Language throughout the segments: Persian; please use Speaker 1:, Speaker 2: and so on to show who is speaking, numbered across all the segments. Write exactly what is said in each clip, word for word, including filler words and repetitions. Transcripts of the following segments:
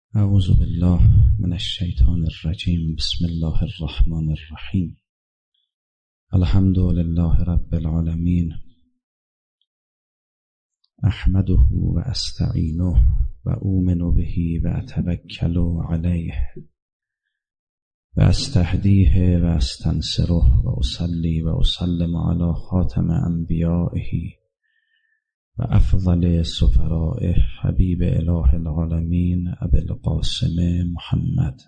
Speaker 1: اعوذ بالله من الشیطان الرجیم. بسم الله الرحمن الرحیم. الحمد لله رب العالمین. احمده و استعینه و اؤمن به و اتوکل علیه و استهدیه و استنصره و اصلی و اسلم علی خاتم انبیائه و افضل سفرائه حبیب اله العالمین ابی القاسم محمد.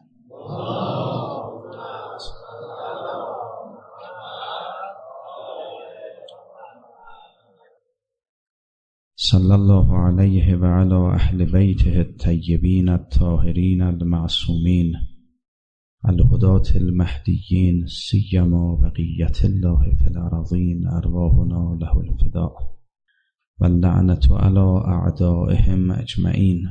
Speaker 1: صلی الله علیه و علی اهل بیته الطیبین الطاهرین المعصومین الهداة المهدیین سیما بقیة الله فی الارضین ارواحنا له الفداء واللعنة على اعدائهم اجمعین.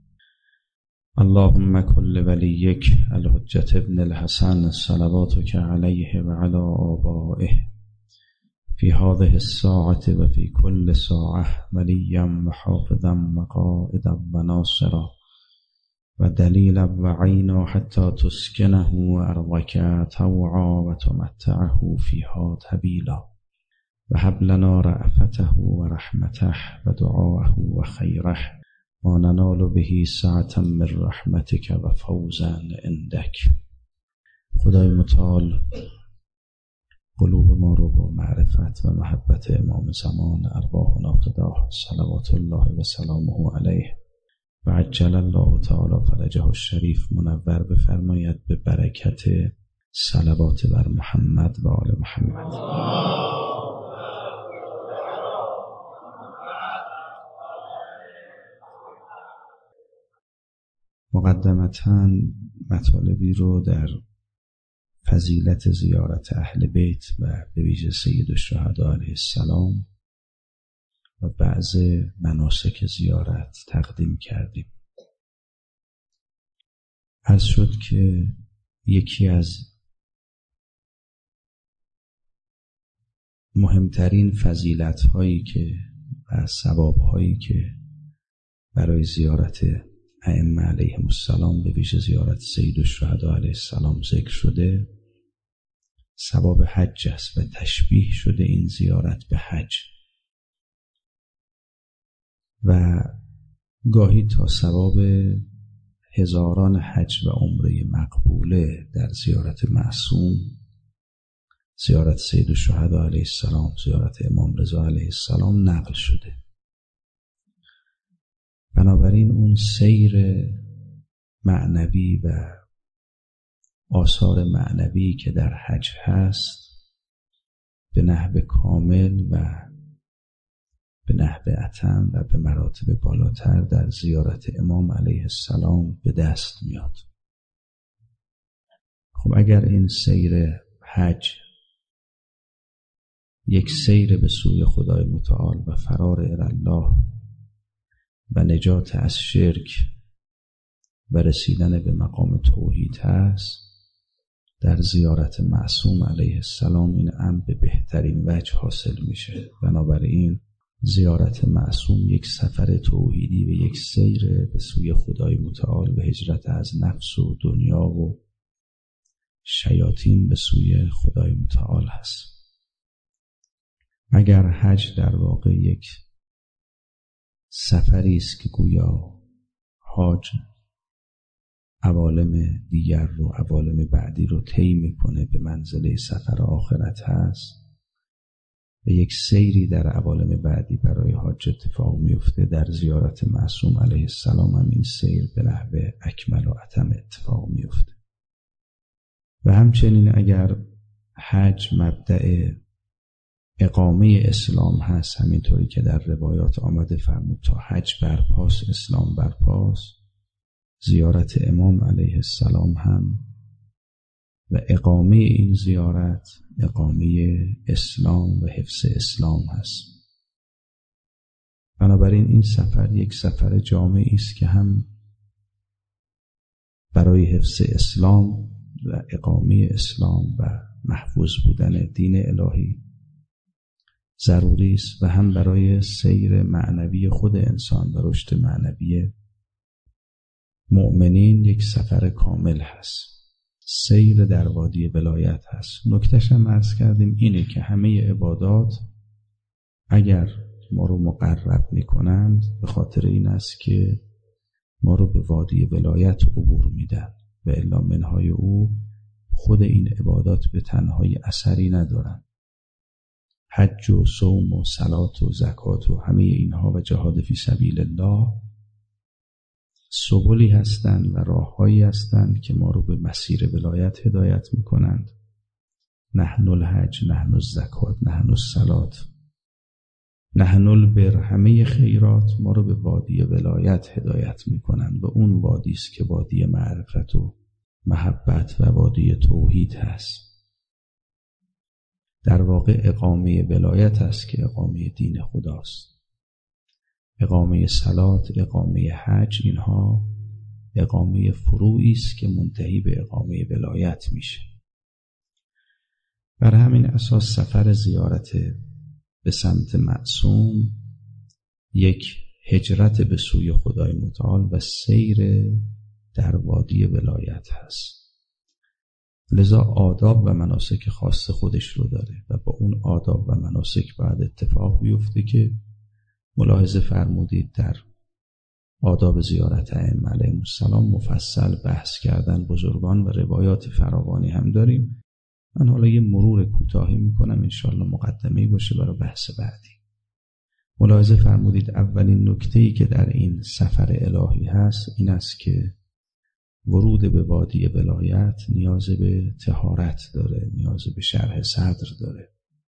Speaker 1: اللهم كل وليك الحجة ابن الحسن صلواتك عليه وعلى آبائه في هذه الساعة وفي كل ساعة وليا وحافظا وقائدا وناصرا ودليلا وعينا حتى تسكنه أرضك طوعا وتمتعه فيها طويلا وهب لنا رأفته ورحمته ودعاءه وخيره ما ننال به سعة من رحمتك و فوزا عندك. خدای متعال قلوب ما رو با معرفت و محبت امام زمان ارواحنا فداه صلوات الله و سلامه علیه و عجل الله تعالی فرجه الشریف منور بفرماید به برکت صلوات بر محمد و آل محمد. مقدمتاً مطالبی رو در فضیلت زیارت اهل بیت و به ویژه سید الشهدا علیه السلام و بعض مناسک زیارت تقدیم کردیم. عرض شد که یکی از مهمترین فضیلت هایی که و ثواب هایی که برای زیارت ائمه علیهم السلام به ویژه زیارت سید الشهدا علیه السلام ذکر شده ثواب حج است و تشبیه شده این زیارت به حج و گاهی تا ثواب هزاران حج و عمره مقبوله در زیارت معصوم، زیارت سید الشهدا علیه السلام، زیارت امام رضا علیه السلام نقل شده. بنابراین اون سیر معنوی و آثار معنوی که در حج هست به نحو کامل و به نحو اتم و به مراتب بالاتر در زیارت امام علیه السلام به دست میاد. خب اگر این سیر حج یک سیر به سوی خدای متعال و فرار الی و نجات از شرک و رسیدن به مقام توحید هست، در زیارت معصوم علیه السلام این امر به بهترین وجه حاصل میشه. بنابراین زیارت معصوم یک سفر توحیدی و یک سیر به سوی خدای متعال و هجرت از نفس و دنیا و شیاطین به سوی خدای متعال هست. اگر حج در واقع یک سفری است که گویا حاج عوالم دیگر رو عوالم بعدی رو طی میکنه به منزله سفر آخرت هست و یک سیری در عوالم بعدی برای حاج اتفاق میفته، در زیارت معصوم علیه السلام هم این سیر به نحو اکمل و اتم اتفاق میفته. و همچنین اگر حج مبدأ اقامه اسلام هست، همینطوری که در روایات آمده فرمود تا حج برپاس اسلام برپاس، زیارت امام علیه السلام هم و اقامه این زیارت اقامه اسلام و حفظ اسلام هست. بنابراین این سفر یک سفر جامعی است که هم برای حفظ اسلام و اقامه اسلام و محفوظ بودن دین الهی ضروری است و هم برای سیر معنوی خود انسان و رشد معنوی مؤمنین یک سفر کامل هست، سیر در وادی ولایت هست. نکتهش هم عرض کردیم اینه که همه عبادات اگر ما رو مقرب میکنند به خاطر این است که ما رو به وادی ولایت عبور میدن و الا منهای او خود این عبادات به تنهایی اثری ندارن. حج و صوم و صلات و زکات و همه اینها و جهاد فی سبیل الله سبلی هستند و راههایی هستند که ما رو به مسیر ولایت هدایت میکنند. نحن الحج، نحن الزکات، نحن الصلات، نحن البر، همه خیرات ما رو به وادی ولایت هدایت میکنند و اون وادی است که وادی معرفت و محبت و وادی توحید هست. در واقع اقامه ولایت است که اقامه دین خداست. اقامه صلات، اقامه حج، اینها اقامه فروعی است که منتهی به اقامه ولایت میشه. بر همین اساس سفر زیارت به سمت معصوم یک هجرت به سوی خدای متعال و سیر در وادی ولایت هست. لذا آداب و مناسک خاص خودش رو داره و با اون آداب و مناسک باید اتفاق بیفته که ملاحظه فرمودید در آداب زیارت ائمه علیهم السلام مفصل بحث کردن بزرگان و روایات فراوانی هم داریم. من حالا یه مرور کوتاهی میکنم، انشاءالله مقدمه‌ای باشه برای بحث بعدی. ملاحظه فرمودید اولین نکته‌ای که در این سفر الهی هست این است که ورود به وادی ولایت نیاز به طهارت داره، نیاز به شرح صدر داره.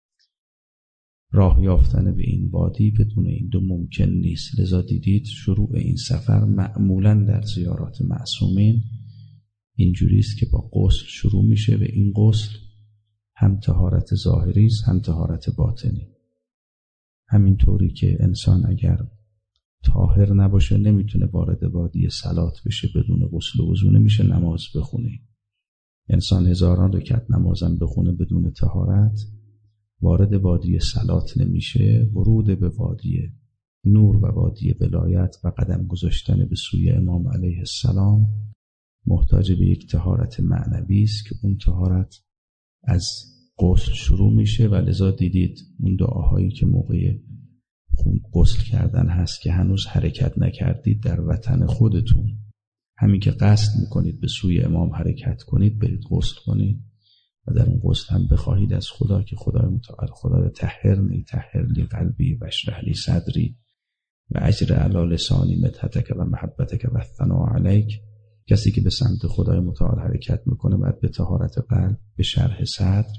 Speaker 1: راه یافتن به این وادی بدون این دو ممکن نیست. لذا دیدید شروع این سفر معمولاً در زیارات معصومین اینجوری است که با غسل شروع میشه و این غسل هم طهارت ظاهری است هم طهارت باطنی. همینطوری که انسان اگر طاهر نباشه نمیتونه وارد وادی صلات بشه، بدون غسل و وضو نمیشه نماز بخونه. انسان هزاران رکعت نمازم بخونه بدون طهارت وارد وادی صلات نمیشه. ورود به وادی نور و وادی ولایت و قدم گذاشتن به سوی امام علیه السلام محتاج به یک طهارت معنوی است که اون طهارت از غسل شروع میشه و لذا دیدید اون دعاهایی که موقع غسل کردن هست که هنوز حرکت نکردید در وطن خودتون، همین که قصد میکنید به سوی امام حرکت کنید برید غسل کنید و در اون غسل هم بخواهید از خدا که خدای متعال خدای طهرنی طهرلی قلبی و اشرح لی صدری و اجر علی لسانی مدحتک و محبتک و الثناء علیک. کسی که به سمت خدای متعال حرکت میکنه باید به طهارت قلب، به شرح صدر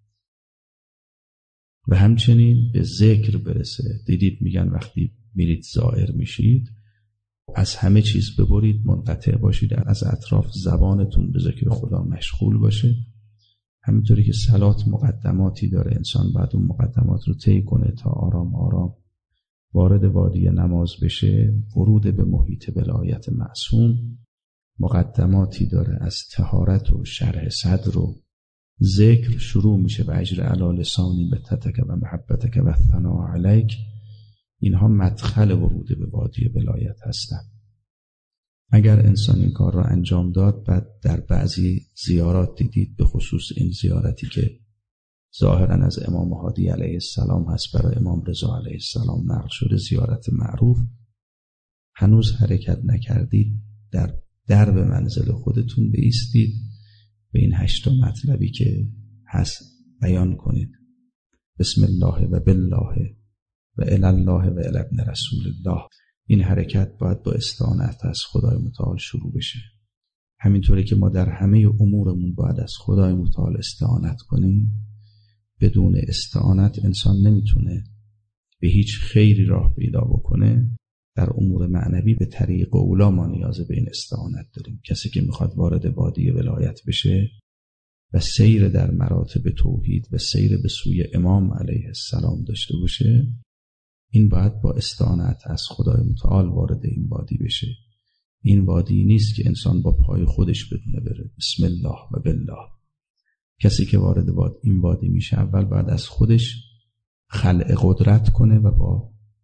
Speaker 1: و همچنین به ذکر برسه. دیدید میگن وقتی میرید زائر میشید از همه چیز ببرید، منقطع باشید، از اطراف زبانتون به ذکر خدا مشغول باشه. همینطوری که صلات مقدماتی داره، انسان باید اون مقدمات رو طی کنه تا آرام آرام وارد وادی نماز بشه. ورود به محیط ولایت معصوم مقدماتی داره، از طهارت و شرح صدر و ذکر شروع میشه و اجر علی لسانی مدحتک و محبتک و الثناء علیک. اینها مدخل ورود به وادی ولایت هستند. اگر انسان این کار را انجام داد، بعد در بعضی زیارات دیدید، به خصوص این زیارتی که ظاهرا از امام هادی علیه السلام هست برای امام رضا علیه السلام نقل شده، زیارت معروف، هنوز حرکت نکردید، در درب منزل خودتون بایستید، به این هشت مطلبی که هست بیان کنید. بسم الله و بالله و الی الله و الی ابن رسول الله. این حرکت باید با استعانت از خدای متعال شروع بشه. همینطوری که ما در همه امورمون باید از خدای متعال استعانت کنیم. بدون استعانت انسان نمیتونه به هیچ خیری راه پیدا بکنه. در امور معنوی به طریق اولا ما نیاز به این استعانت داریم. کسی که میخواد وارد وادی ولایت بشه و سیر در مراتب توحید و سیر به سوی امام علیه السلام داشته باشه، این باید با استعانت از خدای متعال وارد این وادی بشه. این وادی نیست که انسان با پای خودش بدونه بره. بسم الله و بالله. کسی که وارد واد این وادی میشه اول باید از خودش خلق قدرت کنه و با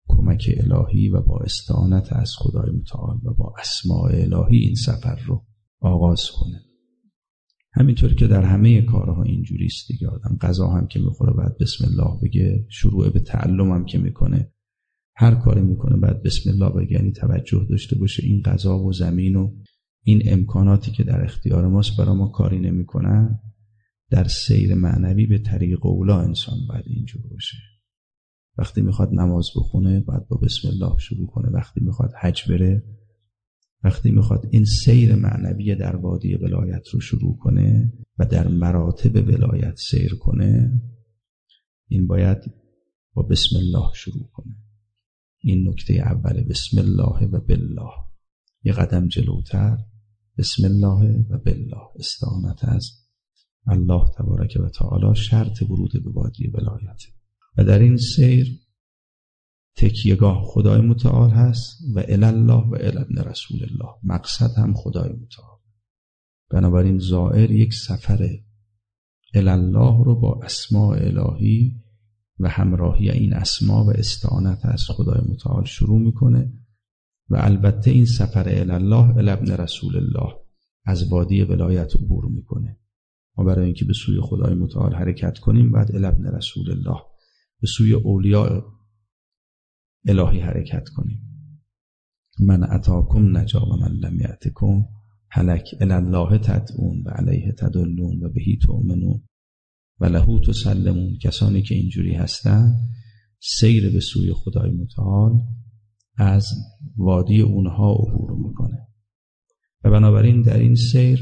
Speaker 1: کمک الهی و با استعانت از خدای متعال و با اسماء الهی این سفر رو آغاز کنه. همینطور که در همه کارها اینجوری است دیگه. آدم غذا هم که میخوره بعد بسم الله بگه، شروع به تعلم هم که میکنه، هر کاری میکنه بعد بسم الله بگه، یعنی توجه داشته باشه این غذا و زمین و این امکاناتی که در اختیار ماست برای ما کاری نمیکنن. در سیر معنوی به طریق اولا انسان باید اینجور باشه. وقتی میخواد نماز بخونه باید با بسم الله شروع کنه، وقتی میخواد حج بره، وقتی میخواد این سیر معنوی در وادی ولایت رو شروع کنه و در مراتب ولایت سیر کنه، این باید با بسم الله شروع کنه. این نکته اول، بسم الله و بالله. یه قدم جلوتر، بسم الله و بالله، استعانت از الله تبارک و تعالی شرط ورود به وادی ولایت. و در این سیر تکیهگاه خدای متعال هست و الی الله و الی ابن رسول الله، مقصد هم خدای متعال. بنابراین زائر یک سفر الی الله رو با اسماء الهی و همراهی این اسما و استعانت از خدای متعال شروع میکنه و البته این سفر الی الله الی ابن رسول الله از وادی ولایت عبور میکنه. ما برای اینکه به سوی خدای متعال حرکت کنیم بعد الی ابن رسول الله، به سوی اولیاء الهی حرکت کنیم. من اتاکم نجا و من لم یأتکم هلک، الی الله تدعون و علیه تدلون و بهی تؤمنون و له تسلمون. کسانی که اینجوری هستن سیر به سوی خدای متعال از وادی اونها عبور میکنه و بنابراین در این سیر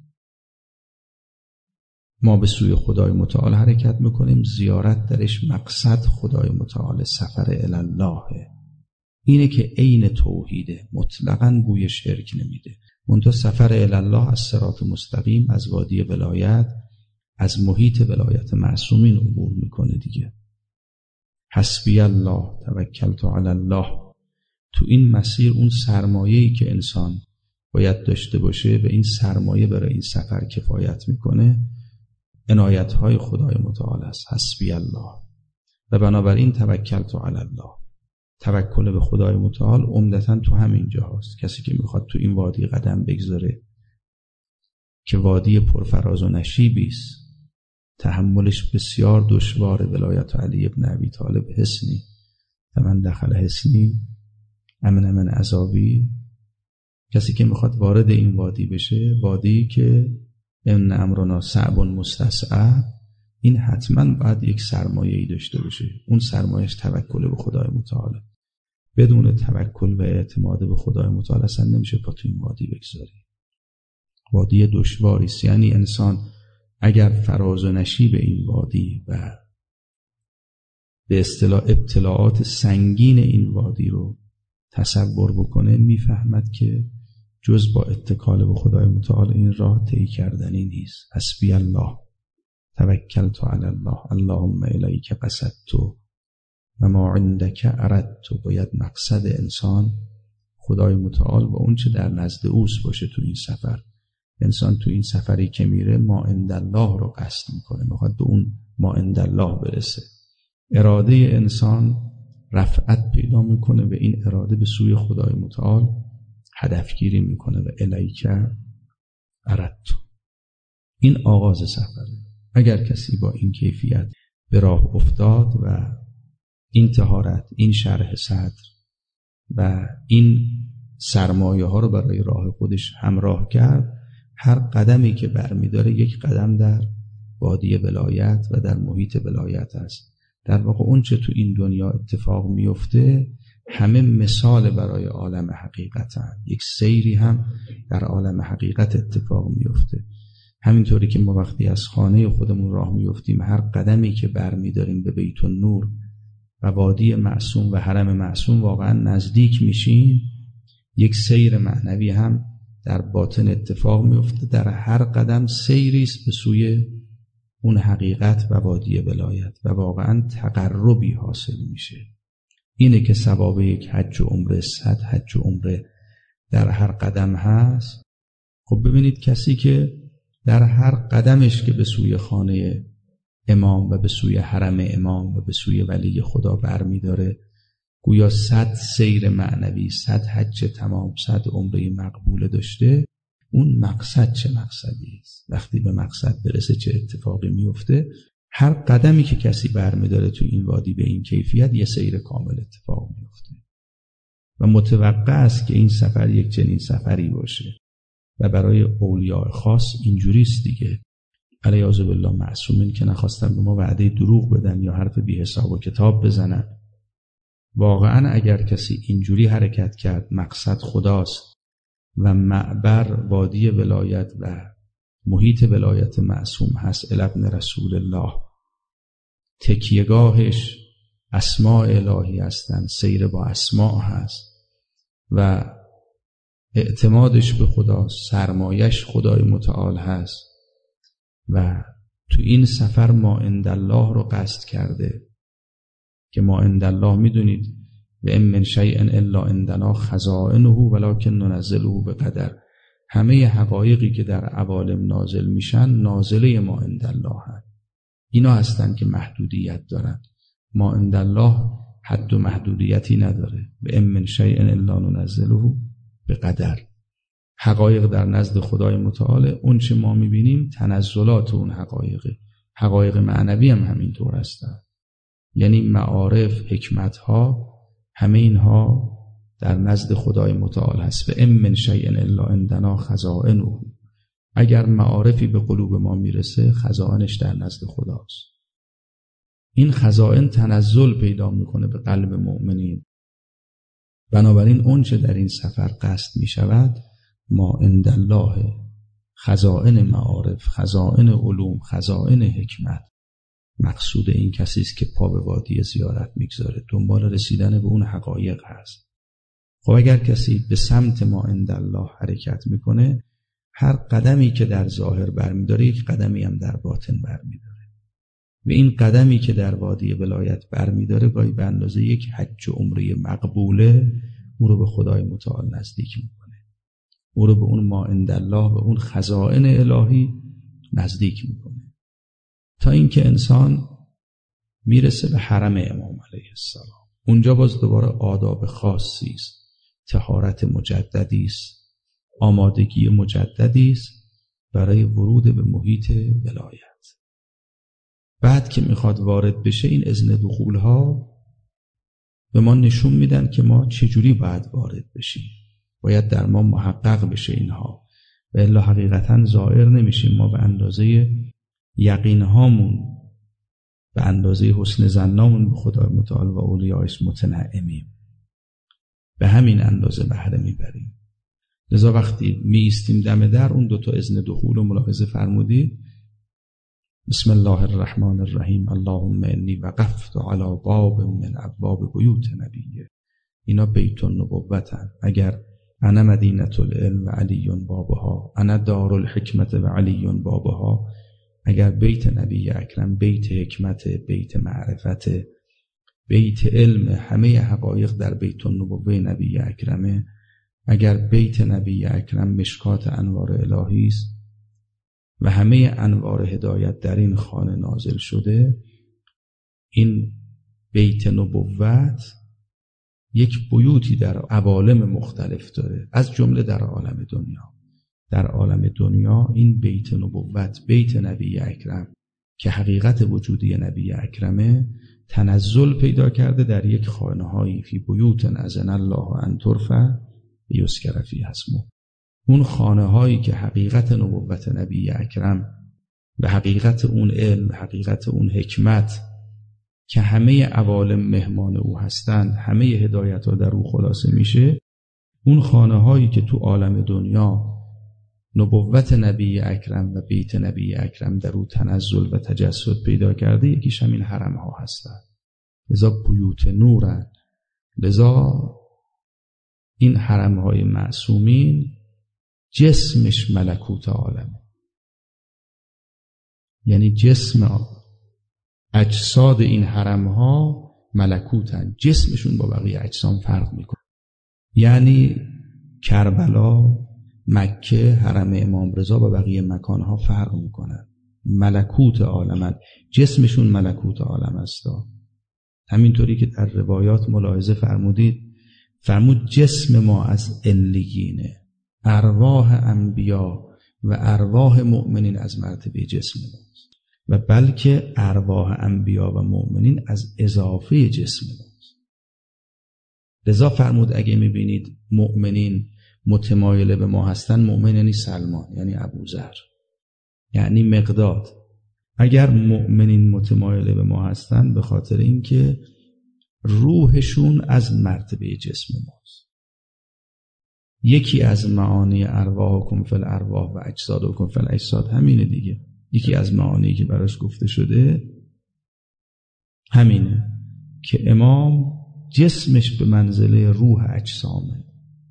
Speaker 1: ما به سوی خدای متعال حرکت میکنیم. زیارت درش مقصد خدای متعال، سفر الی الله اینه که عین توحیده، مطلقاً بوی شرک نمیده. منتها سفر الی الله از صراط مستقیم، از وادی ولایت، از محیط ولایت معصومین عبور میکنه دیگه. حسبی الله توکلت علی الله. تو این مسیر اون سرمایه‌ای که انسان باید داشته باشه و این سرمایه برای این سفر کفایت میکنه عنایت‌های خدای متعال است. حسبی الله. و بنابراین توکلت علی الله، توکل به خدای متعال عمدتاً تو همین جا هست. کسی که میخواد تو این وادی قدم بگذاره که وادی پرفراز و نشیبی است، تحملش بسیار دشوار، ولایت علی ابن ابی طالب حصنی و من دخل حصنی امن من عذابی. کسی که میخواد وارد این وادی بشه، وادی که ان امرنا صعب مستصعب، این حتما باید یک سرمایه‌ای داشته باشه. اون سرمایه‌اش توکل به خدای متعال. بدون توکل و اعتماد به خدای متعال اصلا نمیشه پا تو این وادی بگذاری. وادی دشواری است. یعنی انسان اگر فراز و نشیب این وادی و به اصطلاح ابتلاعات سنگین این وادی رو تصور بکنه، میفهمد که جز با اتکال به خدای متعال این راه طی کردنی نیست. حسبی الله توکلت علی الله اللهم الیک قصدت و ما عندک اردت. باید مقصد انسان خدای متعال و اون چه در نزد اوست باشه تو این سفر. انسان تو این سفری که میره ما عند الله رو قصد میکنه، میخواد به اون ما عند الله برسه. اراده انسان رفعت پیدا میکنه و این اراده به سوی خدای متعال هدفگیری میکنه و الیک اردت. این آغاز سفره. اگر کسی با این کیفیت به راه افتاد و این طهارت، این شرح صدر و این سرمایه ها رو برای راه خودش همراه کرد، هر قدمی که برمیداره یک قدم در وادی ولایت و در محیط ولایت است. در واقع اون چه تو این دنیا اتفاق میفته همه مثال برای عالم حقیقت هست. یک سیری هم در عالم حقیقت اتفاق میفته. همینطوری که ما وقتی از خانه خودمون راه میفتیم، هر قدمی که برمیداریم به بیت النور و وادی معصوم و حرم معصوم واقعا نزدیک میشیم، یک سیر معنوی هم در باطن اتفاق میفته. در هر قدم سیری است به سوی اون حقیقت و وادی ولایت و واقعا تقربی حاصل میشه. اینه که ثواب یک حج و عمره، صد حج و عمره در هر قدم هست. خب ببینید کسی که در هر قدمش که به سوی خانه امام و به سوی حرم امام و به سوی ولی خدا برمی داره گویا صد سیر معنوی، صد حج تمام، صد عمره مقبول داشته، اون مقصد چه مقصدی است؟ وقتی به مقصد برسه چه اتفاقی میفته؟ هر قدمی که کسی برمیداره تو این وادی به این کیفیت یه سیر کامل اتفاق میفته و متوقع است که این سفر یک چنین سفری باشه و برای اولیاء خاص اینجوریست دیگه. علیاذ بالله معصومین که نخواستن به ما وعده دروغ بدن یا حرف بی حساب و کتاب بزنن. واقعا اگر کسی اینجوری حرکت کرد، مقصد خداست و معبر وادی ولایت و محیط ولایت معصوم هست، ابن رسول الله، تکیهگاهش اسماء الهی هستند، سیر با اسماء هست و اعتمادش به خدا، سرمایش خدای متعال هست و تو این سفر ما عندالله رو قصد کرده که ما عندالله میدونید و ام من شیء الا عندنا خزائنه ولکن ننزله بقدر. همه حقایقی که در عوالم نازل میشن نازله ما عندالله هست. اینا هستن که محدودیت دارن. ما عندالله حد و محدودیتی نداره. و ام من شیء الا ننزله بقدر. حقایق در نزد خدای متعال، اون چه ما میبینیم تنزلات اون حقایقه. حقایق معنوی هم همینطور هستن، یعنی معارف، حکمتها، همه اینها در نزد خدای متعال هست. و ام من شیء الا عندنا خزائنه. اگر معارفی به قلوب ما میرسه خزائنش در نزد خداست. این خزائن تنزل پیدا میکنه به قلب مؤمنین. بنابراین اون چه در این سفر قصد میشود ما عندالله، خزائن معارف، خزائن علوم، خزائن حکمت. مقصود این کسی است که پا به وادی زیارت میگذاره، دنبال رسیدن به اون حقایق هست. خب اگر کسی به سمت ما عندالله حرکت میکنه، هر قدمی که در ظاهر برمیداره یک قدمی هم در باطن برمیداره و این قدمی که در وادی ولایت برمیداره گاهی به اندازه یک حج و عمره مقبوله او رو به خدای متعال نزدیک میکنه، او رو به اون ما عندالله، به اون خزائن الهی نزدیک میکنه، تا اینکه انسان میرسه به حرم امام علیه السلام. اونجا باز دوباره آداب خاصی است، طهارت مجددی است، آمادگی مجددی است برای ورود به محیط ولایت. بعد که میخواد وارد بشه، این اذن دخول ها به ما نشون میدن که ما چجوری باید وارد بشیم. باید در ما محقق بشه اینها و الا حقیقتا ظاهر نمیشیم. ما به اندازه یقین هامون، به اندازه حسن ظنامون به خدای متعال و اولیاءش متنعمیم، به همین اندازه بهره میبریم. لذا وقتی می ایستیم دم در، اون دوتا اذن دخول رو ملاحظه فرمودید. بسم الله الرحمن الرحیم اللهم انی وقفت علی باب من ابواب بیوت نبیه. اینا بیت النبوتن. اگر انا مدینه العلم و علی بابها، انا دار الحکمت و علی بابها، اگر بیت نبی اکرم بیت حکمت، بیت معرفت، بیت علم، همه حقایق در بیت النبوه نبی اکرمه، اگر بیت نبی اکرم مشکات انوار الهی است و همه انوار هدایت در این خانه نازل شده، این بیت نبوت یک بیوتی در عوالم مختلف داره، از جمله در عالم دنیا. در عالم دنیا این بیت نبوت، بیت نبی اکرم که حقیقت وجودی نبی اکرمه، تنزل پیدا کرده در یک خانه هایی فی بیوت اذن الله ان ترفع یذکر فیها اسمه. اون خانه هایی که حقیقت نبوت نبی اکرم و حقیقت اون علم، حقیقت اون حکمت که همه عوالم مهمان او هستند، همه هدایت ها در او خلاصه میشه، اون خانه هایی که تو عالم دنیا نبوت نبی اکرم و بیت نبی اکرم در او تنزل و تجسد پیدا کرده، یکیش همین حرم ها هستند. لذا بیوت نورن. لذا این حرم های معصومین جسمش ملکوت عالمه، یعنی جسم اجساد این حرم ها ملکوتن، جسمشون با بقیه اجسام فرق میکنه. یعنی کربلا، مکه، حرم امام رضا با بقیه مکانها فرق میکنن، ملکوت عالمن، جسمشون ملکوت عالم است. همینطوری که در روایات ملاحظه فرمودید، فرمود جسم ما از علیینه، ارواح انبیا و ارواح مؤمنین از مرتبه جسم ماست و بلکه ارواح انبیا و مؤمنین از اضافه جسم ماست. لذا فرمود اگه میبینید مؤمنین متمایل به ما هستن، مؤمن یعنی سلمان، یعنی ابوذر، یعنی مقداد. اگر مؤمنین متمایل به ما هستن به خاطر اینکه روحشون از مرتبه جسم ماست. یکی از معانی ارواحکم فی الارواح و اجسادکم فی الاجساد همینه دیگه. یکی از معانی که براش گفته شده همینه که امام جسمش به منزله روح اجسامه.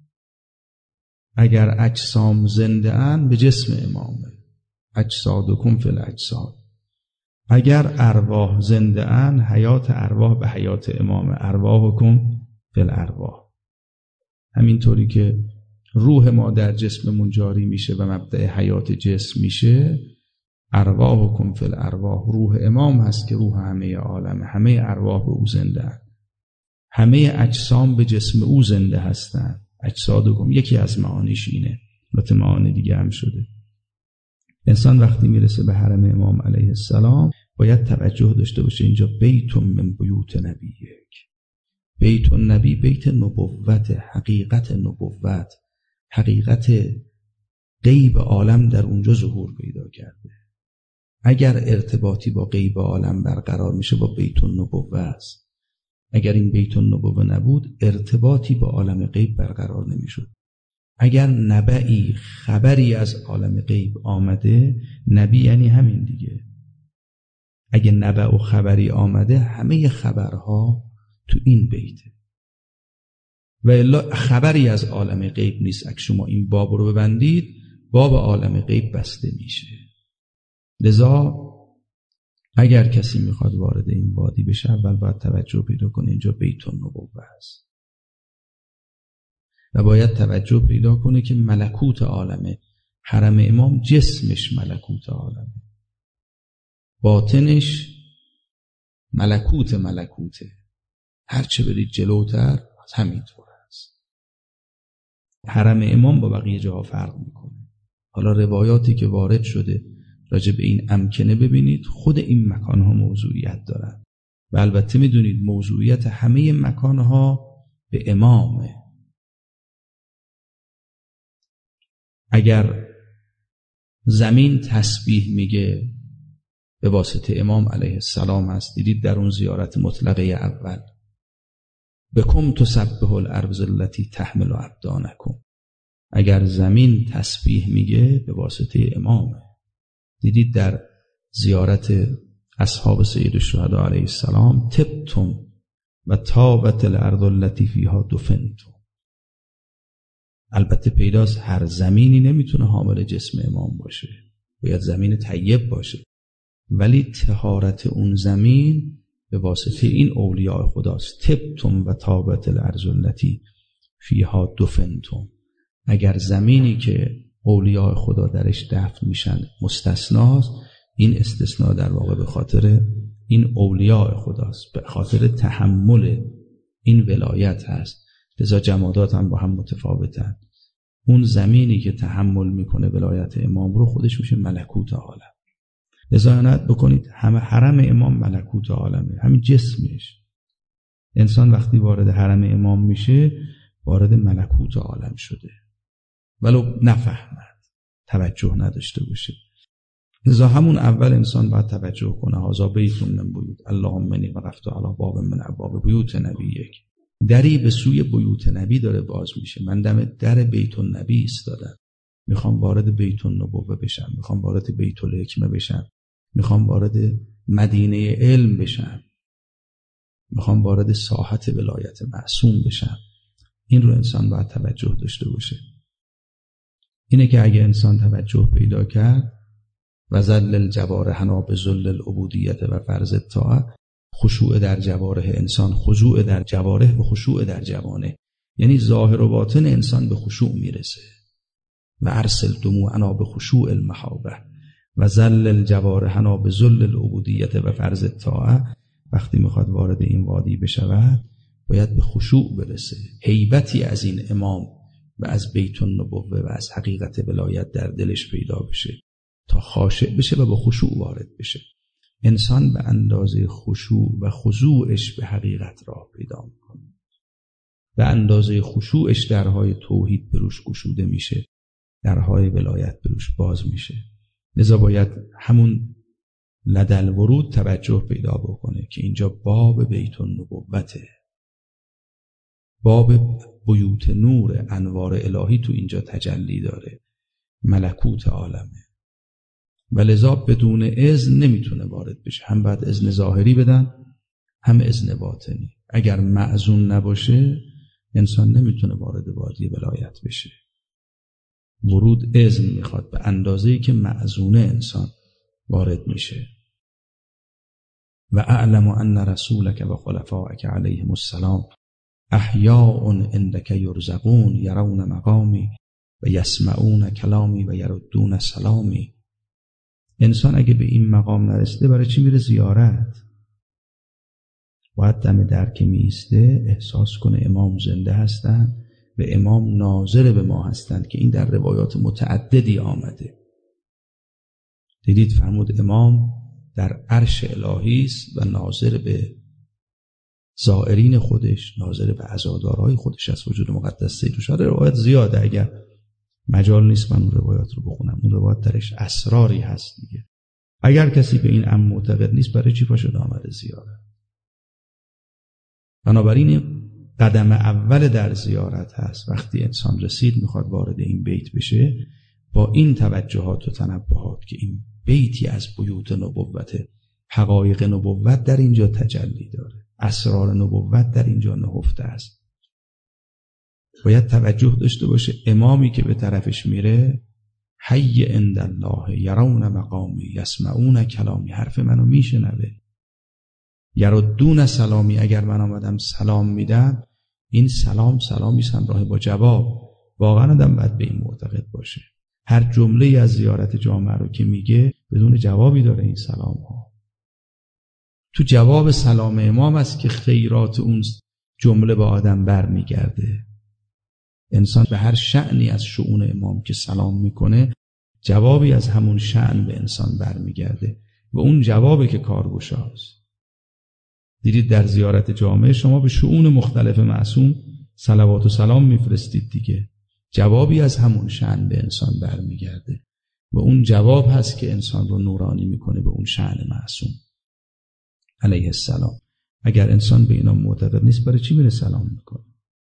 Speaker 1: اگر اجسام زنده ان به جسم امامه، اجسادکم فی الاجساد. اگر ارواح زنده ان حیات ارواح به حیات امامه، ارواحکم فی الارواح. همینطوری که روح ما در جسممون جاری میشه و مبدأ حیات جسم میشه، ارواحکم فی الارواح روح امام هست که روح همه عالم، همه ارواح به او زنده هست، همه اجسام به جسم او زنده هستند. اجسادکم یکی از معانیش اینه، البته معانی دیگه هم شده. انسان وقتی میرسه به حرم امام علیه السلام باید توجه داشته باشه اینجا بیت من بیوت نبیک. بیت النبی بیت نبوت، حقیقت نبوت، حقیقت غیب عالم در اونجا ظهور پیدا کرده. اگر ارتباطی با غیب عالم برقرار میشه با بیت النبوه است. اگر این بیت النبوه نبود ارتباطی با عالم غیب برقرار نمیشد. اگر نبعی خبری از عالم غیب آمده، نبی یعنی همین دیگه. اگه نبع و خبری آمده همه خبرها تو این بیته و الا خبری از عالم غیب نیست. اگه شما این باب رو ببندید باب عالم غیب بسته میشه. لذا اگر کسی میخواد وارد این وادی بشه اول باید توجه پیدا کنه اینجا بیت النبوه است و باید توجه پیدا کنه که ملکوت عالمه. حرم امام جسمش ملکوت عالمه، باطنش ملکوت ملکوته. هرچه برید جلوتر همینطور است. حرم امام با بقیه جاها فرق میکنه. حالا روایاتی که وارد شده راجع به این امکنه ببینید، خود این مکانها موضوعیت دارن و البته میدونید موضوعیت همه مکانها به امامه. اگر زمین تسبیح میگه به واسطه امام علیه السلام هست. دیدید در اون زیارت مطلقه اول بکم تسبح الارض التي تحمل ابدانکم. اگر زمین تسبیح میگه به واسطه امامه. دیدید در زیارت اصحاب سید الشهدا علیه السلام تبتم و تابت الارض التي فیها دفنتم. البته پیداست هر زمینی نمیتونه حامل جسم امام باشه، باید زمین طیب باشه، ولی طهارت اون زمین به واسطه این اولیاء خداست. تبتم و تابت الارض التي فیها دفنتم. اگر زمینی که اولیاء خدا درش دفن میشن مستثناست، این استثناء در واقع به خاطر این اولیاء خداست، به خاطر تحمل این ولایت هست. لذا جمادات هم با هم متفاوتن. اون زمینی که تحمل میکنه ولایت امام رو خودش میشه ملکوت عالم. لذا عنایت بکنید همه حرم امام ملکوت عالمه، همین جسمش. انسان وقتی وارد حرم امام میشه وارد ملکوت عالم شده، ولو نفهمد، توجه نداشته باشه. لذا همون اول انسان باید توجه کنه. هذا بیت من بیوت اللهم انی وقفت علی باب من ابواب بیوت نبیک. دری به سوی بیوت نبی داره باز میشه. من دم در بیت النبی ایستادم، میخوام وارد بیت النبوه بشم، میخوام وارد بیت الحکمه بشم، میخوام وارد مدینه علم بشم، میخوام وارد ساحت ولایت معصوم بشم. این رو انسان باید توجه داشته باشه. اینه که اگه انسان توجه پیدا کرد و ذل الجوارحنا به ذل العبودیت و فرض الطاعه، خشوع در جوارح انسان، خضوع در جوارح و خشوع در جوانح، یعنی ظاهر و باطن انسان به خشوع میرسه. و ارسل دموعنا به خشوع المحابه و ذل الجوارحنا به ذل العبودیت و فرض الطاعه وقتی میخواد وارد این وادی بشود باید به خشوع برسه، هیبتی از این امام و از بیت النبوه و از حقیقت ولایت در دلش پیدا بشه تا خاشع بشه و به خشوع وارد بشه. انسان به اندازه خشوع و خضوعش به حقیقت راه پیدا میکنه، به اندازه خشوعش درهای توحید بروش گشوده میشه، درهای ولایت بروش باز میشه. لذا باید همون لدل ورود توجه پیدا بکنه که اینجا باب بیت النبوته، باب بیوت نور انوار الهی تو اینجا تجلی داره، ملکوت عالمه و لذا بدون اذن نمیتونه وارد بشه. هم باید اذن ظاهری بدن هم اذن باطنی. اگر مأذون نباشه انسان نمیتونه وارد وادی ولایت بشه. ورود اذن میخواد به اندازه‌ای که مأذونه انسان وارد میشه. و اعلم ان رسولک و خلفائک علیهم السلام احیاء عندک یرزقون یرون مقامی و یسمعون کلامی و یردون سلامی. انسان اگه به این مقام نرسیده برای چی میره زیارت؟ باید دم در که میسته احساس کنه امام زنده هستن و امام ناظر به ما هستند که این در روایات متعددی آمده. دیدید فرمود امام در عرش الهی است و ناظر به زائرین خودش، ناظر به عزادارهای خودش از وجود مقدس سید. شاید روایت زیاده، اگر مجال نیست من اون روایات رو بخونم. اون روایت درش اسراری هست دیگه. اگر کسی به این امر معتقد نیست برای چی پاشد آمده زیارت؟ بنابراین قدم اول در زیارت هست وقتی انسان رسید میخواد وارد این بیت بشه، با این توجهات و تنبهات که این بیتی از بیوت نبوت، حقایق نبوت در اینجا تجلی داره، اسرار نبوت در اینجا نهفته است. باید توجه داشته باشه امامی که به طرفش میره حی عند الله یرون مقامی یسمعون کلامی، حرف منو میشنوه، یردون سلامی، اگر من آمدم سلام میدم این سلام سلامی همراه با جواب. واقعا آدم باید به این معتقد باشه. هر جمله از زیارت جامعه رو که میگه بدون جوابی داره این سلام ها. تو جواب سلام امام است که خیرات اون جمله به آدم بر میگرده. انسان به هر شأنی از شؤون امام که سلام میکنه جوابی از همون شأن به انسان بر میگرده و اون جوابه که کارگشاست. دیدید در زیارت جامعه شما به شؤون مختلف معصوم صلوات و سلام میفرستید دیگه، جوابی از همون شأن به انسان بر میگرده و اون جواب هست که انسان رو نورانی میکنه به اون شأن معصوم علیه السلام. اگر انسان به اینا معتقد نیست برای چی میره سلام میکنه؟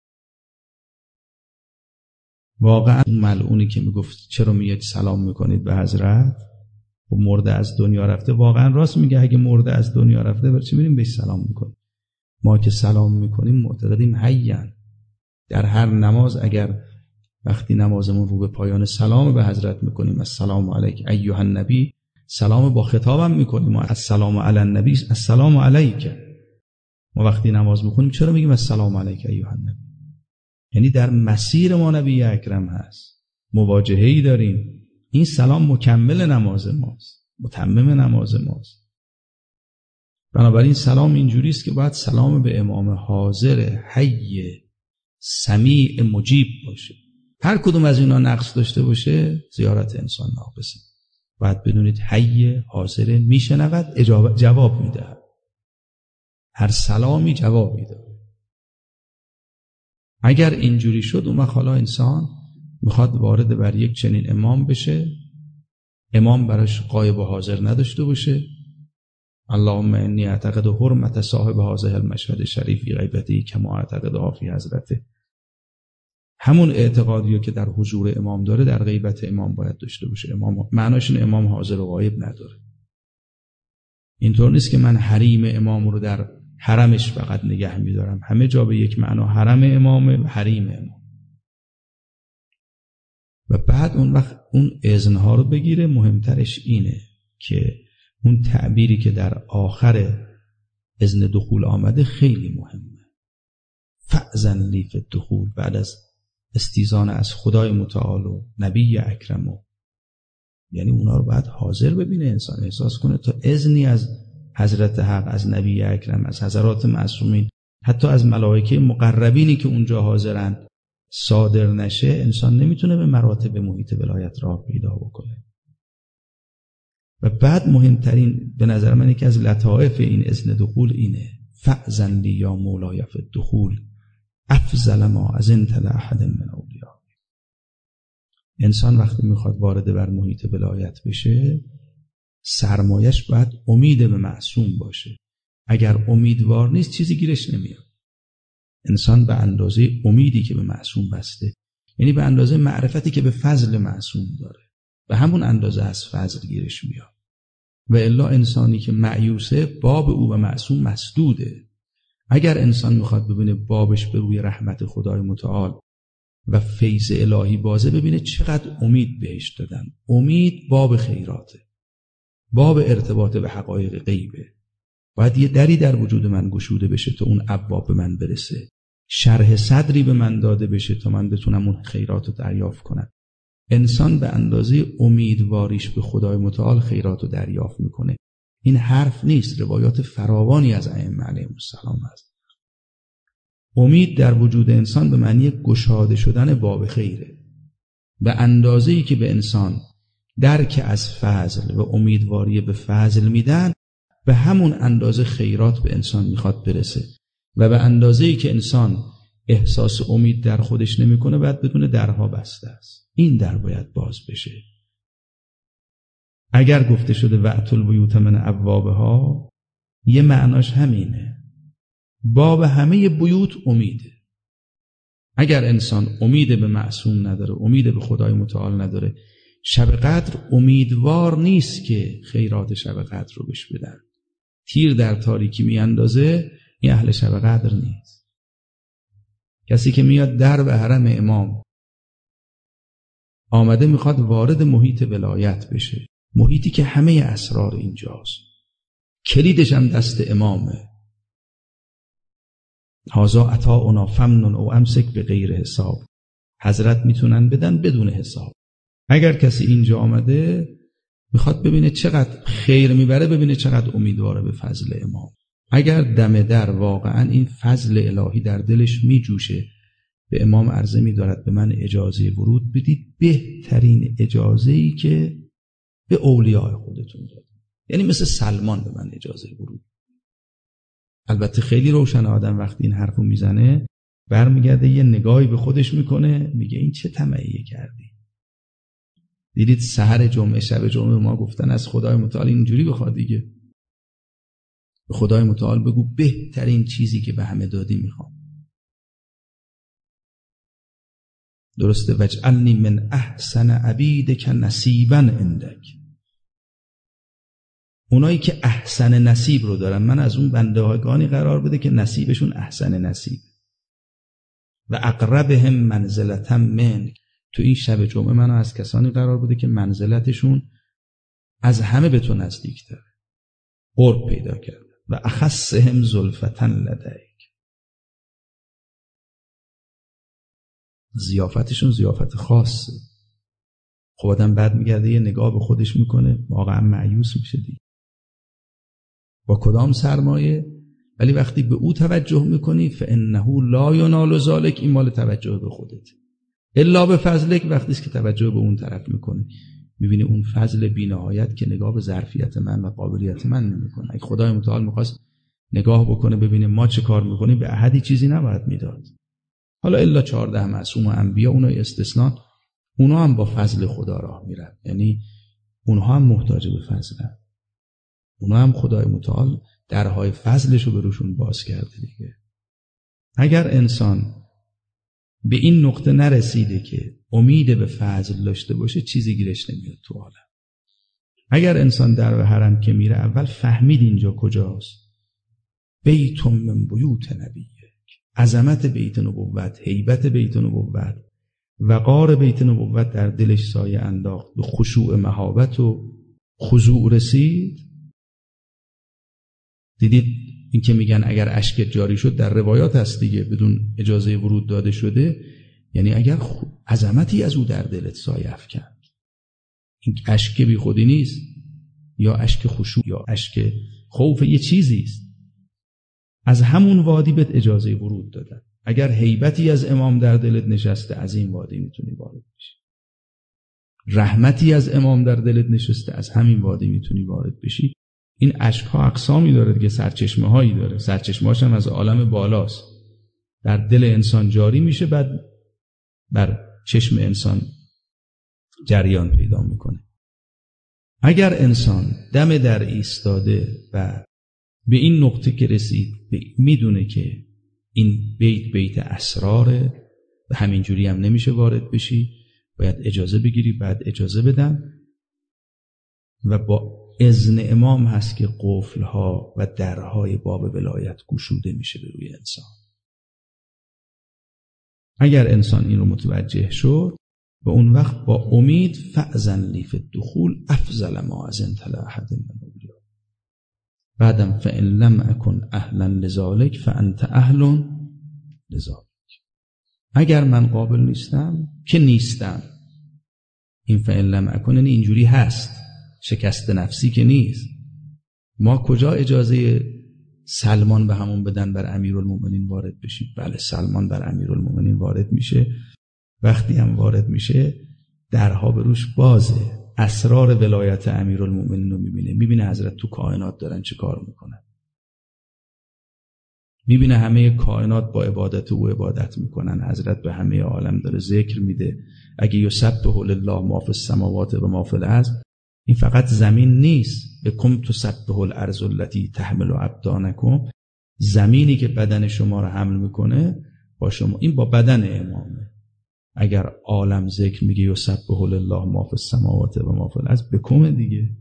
Speaker 1: واقعا اون ملعونی که میگفت چرا میاد سلام میکنید به حضرت و مرده از دنیا رفته، واقعا راست میگه. اگه مرده از دنیا رفته برای چی میریم بهش سلام میکنیم؟ ما که سلام میکنیم معتقدیم حیّن. در هر نماز اگر وقتی نمازمون رو به پایان سلام به حضرت میکنیم السلام علیک ایها النبی، سلام با خطابم میکنیم السلام علی النبی السلام علیک. ما وقتی نماز میخونیم چرا میگیم السلام علیک ایها النبی؟ یعنی در مسیر ما نبی اکرم هست، مواجهه‌ای داریم. این سلام مکمل نماز ماست، متمم نماز ماست. بنابراین سلام اینجوری است که باید سلام به امام حاضر حی سمیع مجیب باشه. هر کدوم از اینا نقص داشته باشه زیارت انسان ناقصه. باید بدونید حی حاضر میشنود، جواب میده. هر سلامی جوابی داره. اگر اینجوری شد اون وقت حالا انسان میخواد وارد بر یک چنین امام بشه، امام براش غایب و حاضر نداشته باشه. اللهم انی اعتقد حرمت صاحب هذه المشهد شریف فی غیبتی کما اعتقدها فی حضرته. همون اعتقادی که در حضور امام داره در غیبت امام باید داشته باشه. امام معناش این امام حاضر و غایب نداره. اینطور نیست که من حریم امام رو در حرمش فقط نگه می‌دارم. همه جا به یک معنا حرم امام، حریم امام. و بعد اون وقت اون اذنها رو بگیره. مهمترش اینه که اون تعبیری که در آخر اذن دخول آمده خیلی مهمه. فأذن لی فی الدخول، بعد از استیزان از خدای متعال و نبی اکرم و یعنی اونا رو باید حاضر ببینه انسان، احساس کنه تا اذنی از حضرت حق، از نبی اکرم، از حضرات معصومین، حتی از ملائکه مقربینی که اونجا حاضرن صادر نشه، انسان نمیتونه به مراتب محیط ولایت راه پیدا بکنه. و بعد مهمترین به نظر من یکی از لطائف این اذن دخول اینه: فأذن لی یا مولای فی الدخول افضل ما اذنت لاحد من اولیاء. انسان وقتی میخواد وارد بر محیط ولایت بشه، سرمایش باید امید به معصوم باشه. اگر امیدوار نیست چیزی گیرش نمیاد. انسان به اندازه امیدی که به معصوم بسته، یعنی به اندازه معرفتی که به فضل معصوم داره، به همون اندازه از فضل گیرش میاد. و الا انسانی که مایوسه، باب او به معصوم مسدوده. اگر انسان میخواد ببینه بابش به روی رحمت خدای متعال و فیض الهی بازه، ببینه چقدر امید بهش دادن. امید باب خیراته، باب ارتباط به حقایق غیبه. باید یه دری در وجود من گشوده بشه تا اون ابواب به من برسه، شرح صدری به من داده بشه تا من بتونم اون خیرات رو دریافت کنم. انسان به اندازه امیدواریش به خدای متعال خیرات رو دریافت میکنه. این حرف نیست، روایات فراوانی از ائمه علیهم السلام هست. امید در وجود انسان به معنی گشاده شدن باب خیره. به اندازه‌ای که به انسان درک از فضل و امیدواری به فضل میدن، به همون اندازه خیرات به انسان میخواد برسه. و به اندازه‌ای که انسان احساس امید در خودش نمیکنه، باید بدون درها بسته است. این در باید باز بشه. اگر گفته شده وأتوا البیوت من ابوابها، یه معناش همینه. باب همه بیوت امیده. اگر انسان امید به معصوم نداره، امید به خدای متعال نداره، شب قدر امیدوار نیست که خیرات شب قدر رو بهش بدن. تیر در تاریکی میاندازه، این اهل شب قدر نیست. کسی که میاد در به حرم امام آمده میخواد وارد محیط ولایت بشه، محیطی که همه اسرار اینجاست، کلیدش هم دست امامه. هذا عطاؤنا فمنن او امسک به غیر حساب. حضرت میتونن بدن بدون حساب. اگر کسی اینجا آمده میخواد ببینه چقدر خیر میبره، ببینه چقدر امیدواره به فضل امام. اگر دم در واقعا این فضل الهی در دلش میجوشه، به امام عرضه می‌دارد به من اجازه ورود بدید، بهترین اجازه‌ای که به اولیاء خودتون داد. یعنی مثل سلمان به من اجازه ورود. البته خیلی روشن آدم وقتی این حرفو میزنه، برمیگرده یه نگاهی به خودش میکنه، میگه این چه طمعیه کردی؟ دیدید سحر جمعه، شب جمعه ما گفتن از خدای متعال اینجوری بخواد دیگه. به خدای متعال بگو بهترین چیزی که به همه دادی میخوام. درسته؟ وجعلنی من احسن عبیدک نصیبا عندک. اونایی که احسن نصیب رو دارن، من از اون بنده‌هایی قرار بده که نصیبشون احسن نصیب. و اقربهم منزلتا منک. تو این شب جمعه منو از کسانی قرار بده که منزلتشون از همه به تو نزدیک‌تره، قرب پیدا کرده. و اخصهم زلفتا لدیک. ضیافتشون ضیافت خاصه. خب آدم بعد میگرده یه نگاه به خودش میکنه، واقعا مایوس میشه دیگه. با کدام سرمایه؟ ولی وقتی به او توجه میکنی، فانه لا ینال ذلک، این مال توجه به خودت، الا به فضلک. وقتی است که توجه به اون طرف میکنی، میبینی اون فضل بی‌نهایت که نگاه به ظرفیت من و قابلیت من نمیکنه. اگه خدای متعال میخواست نگاه بکنه ببینه ما چه کار میکنیم، به احدی چیزی نباید میداد. حالا الا چهارده معصوم و انبیا، اونها استثناء، اونها هم با فضل خدا راه میرن. یعنی اونها هم محتاج به فضلن، اونها هم خدای متعال درهای فضلش رو به روشون باز کرده دیگه. اگر انسان به این نقطه نرسیده که امید به فضل داشته باشه، چیزی گیرش نمیاد تو عالم. اگر انسان در به حرم که میره، اول فهمید اینجا کجاست، بیت من بیوت نبیک، عظمت بیت نبوت، هیبت بیت نبوت، وقار بیت نبوت در دلش سایه انداخت، به خشوع مهابت و خضوع رسید. دیدید این که میگن اگر اشک جاری شد، در روایات هست دیگه، بدون اجازه ورود داده شده، یعنی اگر عظمتی از او در دلت سایه افکند. این اشک بی خودی نیست، یا اشک خشوع یا اشک
Speaker 2: خوف یه چیزی است. از همون وادی بهت اجازه ورود دادن. اگر هیبتی از امام در دلت نشسته، از این وادی میتونی وارد بشی. رحمتی از امام در دلت نشسته، از همین وادی میتونی وارد بشی. این اشک‌ها اقسامی داره دیگه، سرچشمه هایی داره. سرچشمه‌هاش هم از عالم بالاست، در دل انسان جاری میشه، بعد بر چشم انسان جریان پیدا میکنه. اگر انسان دم در ایستاده و به این نقطه که رسید میدونه که این بیت بیت اسراره و همینجوری هم نمیشه وارد بشی، باید اجازه بگیری، بعد اجازه بدن و با اذن امام هست که قفلها و درهای باب ولایت گشوده میشه به روی انسان. اگر انسان این رو متوجه شد، و اون وقت با امید فأذن لی فی الدخول افضل ما اذنت لاحد من الاولیاء، بعدم فإن لم اکن اهلا لذلک فانت اهل لذلک. اگر من قابل نیستم که نیستم، این فإن لم اکن یعنی اینجوری هست، شکست نفسی که نیست. ما کجا اجازه سلمان به همون بدن بر امیرالمومنین وارد بشیم؟ بله، سلمان بر امیرالمومنین وارد میشه. وقتی هم وارد میشه درها به روش بازه، اسرار ولایت امیرالمومنین رو میبینه. میبینه حضرت تو کائنات دارن چه کار میکنن، میبینه همه کائنات با عبادت او عبادت میکنن. حضرت به همه عالم داره ذکر میده. اگه یسبح لله ما فی السماوات و ما فی الارض، این فقط زمین نیست. بکم تسبح الارض التي تحمل ابدانکم، زمینی که بدن شما رو حمل میکنه با شما، این با بدن امامه. اگر عالم ذکر میگه یسبح لله ما فی السماوات و ما فی الارض، بکم دیگه.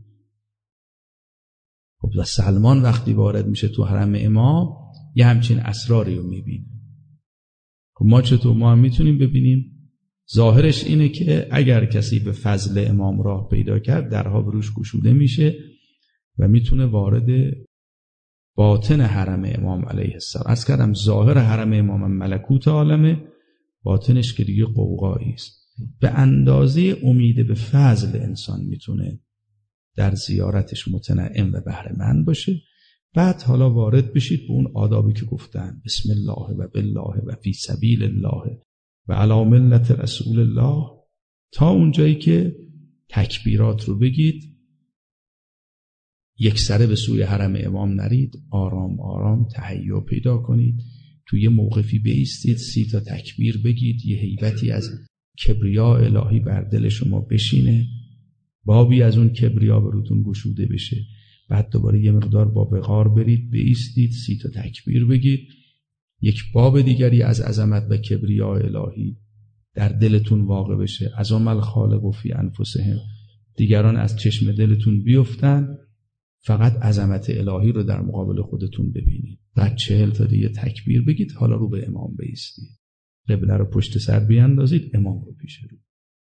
Speaker 2: خب و سلمان وقتی وارد میشه تو حرم امام، یه همچین اسراری رو میبینه. خب ما چطور ما هم میتونیم ببینیم؟ ظاهرش اینه که اگر کسی به فضل امام راه پیدا کرد، درها بروش گشوده میشه و میتونه وارد باطن حرم امام علیه السلام. از کردم ظاهر حرم امام ملکوت عالمه، باطنش که دیگه قوقایی است. به اندازه امید به فضل انسان میتونه در زیارتش متنعم و بهره‌مند باشه. بعد حالا وارد بشید به اون آدابی که گفتن، بسم الله و بالله و فی سبیل الله و علی ملت رسول الله، تا اونجایی که تکبیرات رو بگید، یک سره به سوی حرم امام نرید، آرام آرام تهیع پیدا کنید، توی موقفی بایستید، سی تا تکبیر بگید، یه هیبتی از کبریا الهی بر دل شما بشینه، بابی از اون کبریا بروتون گشوده بشه. بعد دوباره یه مقدار با وقار برید، بایستید، سی تا تکبیر بگید، یک باب دیگری از عظمت و کبریا الهی در دلتون واقع بشه. عظم الخالق فی انفسهم، دیگران از چشم دلتون بیفتن، فقط عظمت الهی رو در مقابل خودتون ببینید. بعد چهل تا دیگه تکبیر بگید، حالا رو به امام بایستید، قبله رو پشت سر بیاندازید، امام رو پیش رو.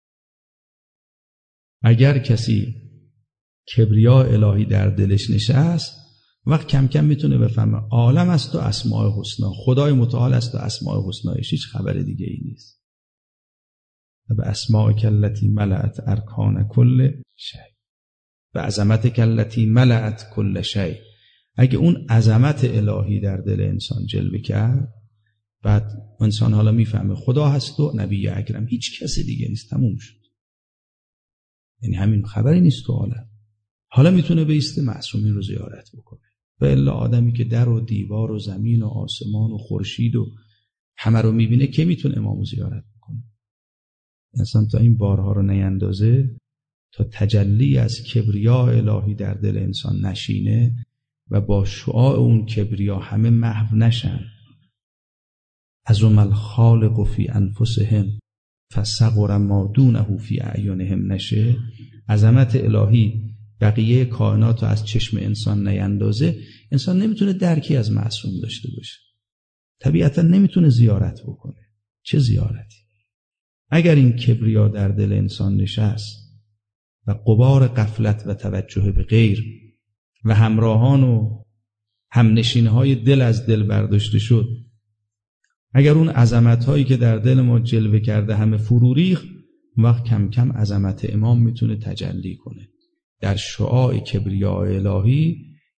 Speaker 2: اگر کسی کبریا الهی در دلش نشست، وقت کم کم میتونه بفهمه عالم است و اسماء حسنا، خدای متعال است و اسماء حسنایش، هیچ خبر دیگه ای نیست. و به اسماء کلتی ملأت ارکان کل شی، به عظمت کلتی ملأت کل شی. اگه اون عظمت الهی در دل انسان جلوه کرد، بعد انسان حالا میفهمه خدا هست و نبی اکرم، هیچ کسی دیگه نیست، تموم شد. یعنی همین، خبری نیست تو عالم. حالا میتونه بیسته معصومین رو زیارت بکنه. و الا آدمی که در و دیوار و زمین و آسمان و خورشید و همه رو میبینه، که میتونه امامو زیارت بکنه؟ انسان تا این بارها رو نیندازه، تا تجلی از کبریا الهی در دل انسان نشینه و با شعاع اون کبریا همه محو نشن. عظم الخالق فی انفسهم فصغر ما دونه فی اعینهم نشه، عظمت الهی بقیه کائنات رو از چشم انسان نیندازه، انسان نمیتونه درکی از معصوم داشته باشه، طبیعتا نمیتونه زیارت بکنه. چه زیارتی؟ اگر این کبریا در دل انسان نشست و غبار غفلت و توجه به غیر و همراهان و همنشینهای دل از دل برداشته شد، اگر اون عظمت‌هایی که در دل ما جلوه کرده همه فرو ریخت، وقت کم کم عظمت امام میتونه تجلی کنه. در شعاع کبریاء الهی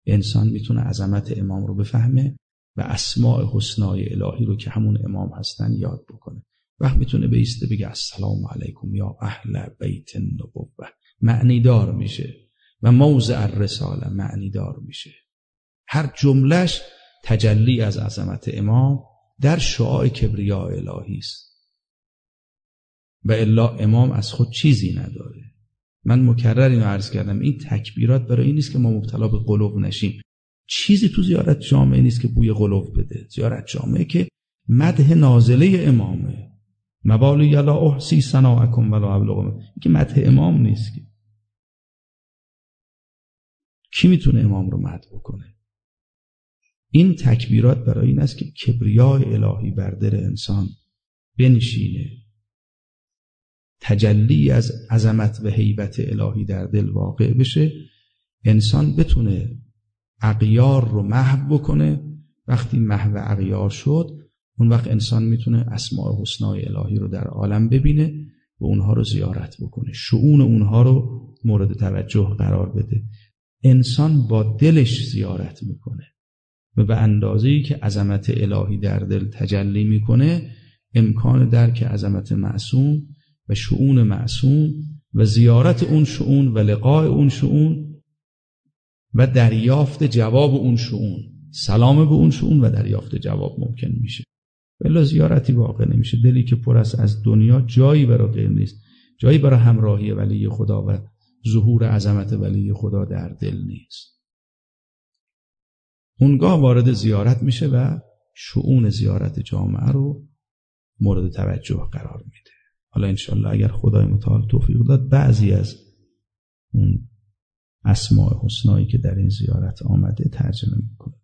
Speaker 2: انسان میتونه عظمت امام رو بفهمه و اسماء حسنای الهی رو که همون امام هستن یاد بکنه. وقت میتونه بیسته بگه السلام علیکم یا اهل بیت النبوه، معنی دار میشه و موضع الرساله معنی دار میشه. هر جملهش تجلی از عظمت امام در شعاع کبریاء الهی است و الا امام از خود چیزی نداره. من مکرر اینو عرض کردم، این تکبیرات برای این نیست که ما مبتلا به غلو نشیم. چیزی تو زیارت جامعه نیست که بوی غلو بده. زیارت جامعه که مدح نازله امامه. مبالی یلا احسی ثناءکم ولا ابلغ، این که مدح امام نیست. که کی میتونه امام رو مدح بکنه؟ این تکبیرات برای این است که کبریای الهی بر دل انسان بنشینه، تجلی از عظمت و هیبت الهی در دل واقع بشه، انسان بتونه اغیار رو محو بکنه. وقتی محو اغیار شد، اون وقت انسان میتونه اسماء حسنای الهی رو در عالم ببینه و اونها رو زیارت بکنه، شؤون اونها رو مورد توجه قرار بده. انسان با دلش زیارت میکنه و به اندازه‌ای که عظمت الهی در دل تجلی میکنه، امکان درک عظمت معصوم و شؤون معصوم و زیارت اون شؤون و لقاء اون شؤون و دریافت جواب اون شؤون، سلام به اون شؤون و دریافت جواب ممکن میشه. بلا زیارتی واقع نمیشه. دلی که پر است از دنیا جایی برای غیر نیست، جایی برای همراهی ولی خدا و ظهور عظمت ولی خدا در دل نیست. اونگاه وارد زیارت میشه و شؤون زیارت جامعه رو مورد توجه قرار میده. حالا انشالله اگر خدای متعال توفیق داد، بعضی از اون اسماء حسنایی که در این زیارت آمده ترجمه میکنه.